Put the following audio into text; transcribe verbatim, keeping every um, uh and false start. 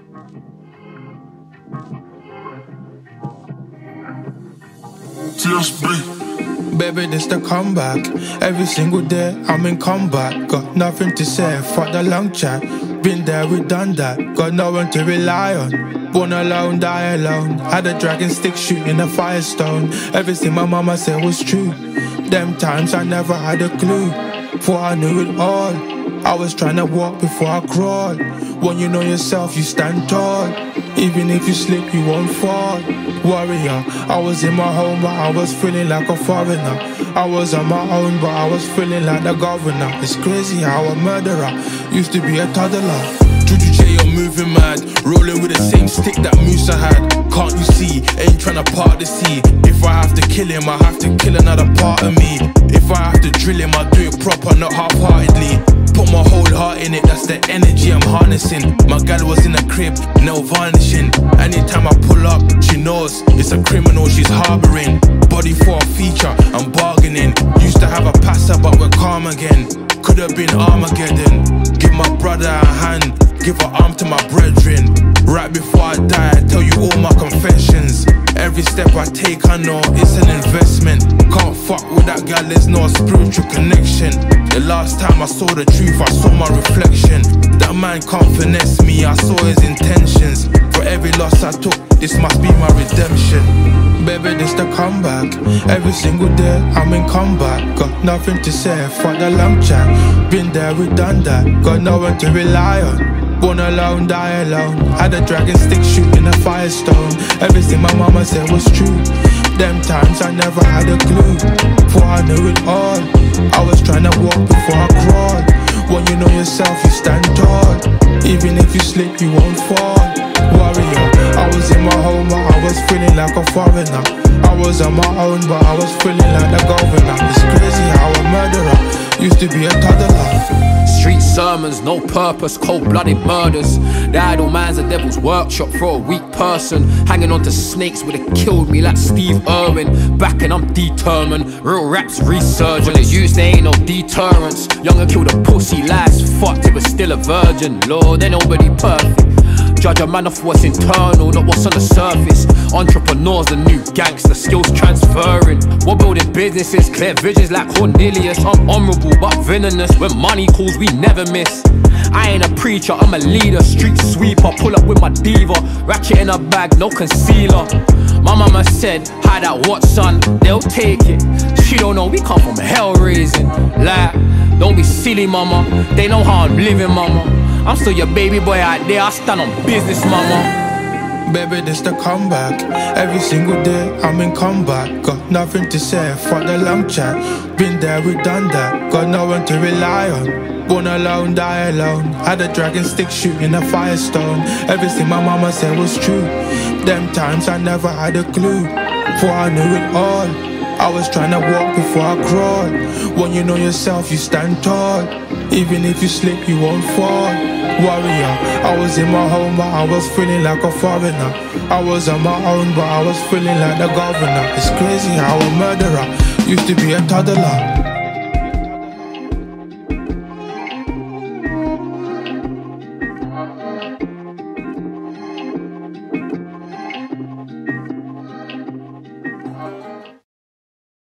T S B. Baby, this the comeback. Every single day I'm in combat. Got nothing to say, fuck the long chat. Been there, we done that. Got no one to rely on. Born alone, die alone. Had a dragon stick shooting a firestone. Everything my mama said was true. Them times I never had a clue. Thought I knew it all. I was trying to walk before I crawl. When you know yourself, you stand tall. Even if you slip, you won't fall. Warrior, I was in my home, but I was feeling like a foreigner. I was on my own, but I was feeling like the governor. It's crazy how a murderer used to be a toddler. Juju J, you're moving mad. Rolling with the same stick that Musa had. Can't you see? Ain't tryna part the sea. If I have to kill him, I have to kill another part of me. If I have to drill him, I do it proper, not half-heartedly. Put my whole heart in it, that's the energy I'm harnessing. My gal was in the crib, no varnishing. Anytime I pull up, she knows it's a criminal she's harboring. Body for a feature, I'm bargaining. Used to have a passer, but we're calm again. Could've been Armageddon. Give my brother a hand, give an arm to my brethren. Right before I die, I tell you all my confessions. Every step I take, I know it's an investment. Can't fuck with that girl, there's no spiritual connection. The last time I saw the truth, I saw my reflection. That man can't finesse me, I saw his intentions. For every loss I took, this must be my redemption. Baby, this the comeback. Every single day I'm in combat. Got nothing to say, fuck the long chat. Been there, we done that. Got no one to rely on. Born alone, die alone. Had a dragon stick shooting a firestone. Everything my mama said was true. Them times I never had a clue. Thought I knew it all. I was trying to walk before I crawl. When you know yourself, you stand tall. Even if you slip, you won't fall. Warrior, I was in my home, but I was feeling like a foreigner. I was on my own, but I was feeling like the governor. It's crazy how a murderer used to be a toddler. Street sermons, no purpose, cold-blooded murders. The idle man's a devil's workshop for a weak person. Hanging on to snakes would've killed me like Steve Irwin. Back and I'm determined, real rap's resurgent. When the youth, there ain't no deterrence. Younger killed a pussy, last fucked, it was still a virgin. Lord, ain't nobody perfect. Judge a man off what's internal, not what's on the surface. Entrepreneurs, the new gangster, skills transferring. We're building businesses, clear visions like Cornelius. I'm honourable but venomous, when money calls we never miss. I ain't a preacher, I'm a leader, street sweeper. Pull up with my diva, ratchet in a bag, no concealer. My mama said, hide that what son, they'll take it. She don't know, we come from hell raising. Like, don't be silly mama, they know how I'm living mama. I'm still your baby boy out there, I stand on business, mama. Baby, this the comeback. Every single day I'm in combat. Got nothing to say, fuck the long chat. Been there, we done that. Got no one to rely on. Born alone, die alone. Had a dragon stick shooting a firestone. Everything my mama said was true. Them times I never had a clue. Thought I knew it all. I was trying to walk before I crawl. When you know yourself, you stand tall. Even if you slip, you won't fall. Warrior, I was in my home, but I was feeling like a foreigner. I was on my own, but I was feeling like the governor. It's crazy how a murderer used to be a toddler.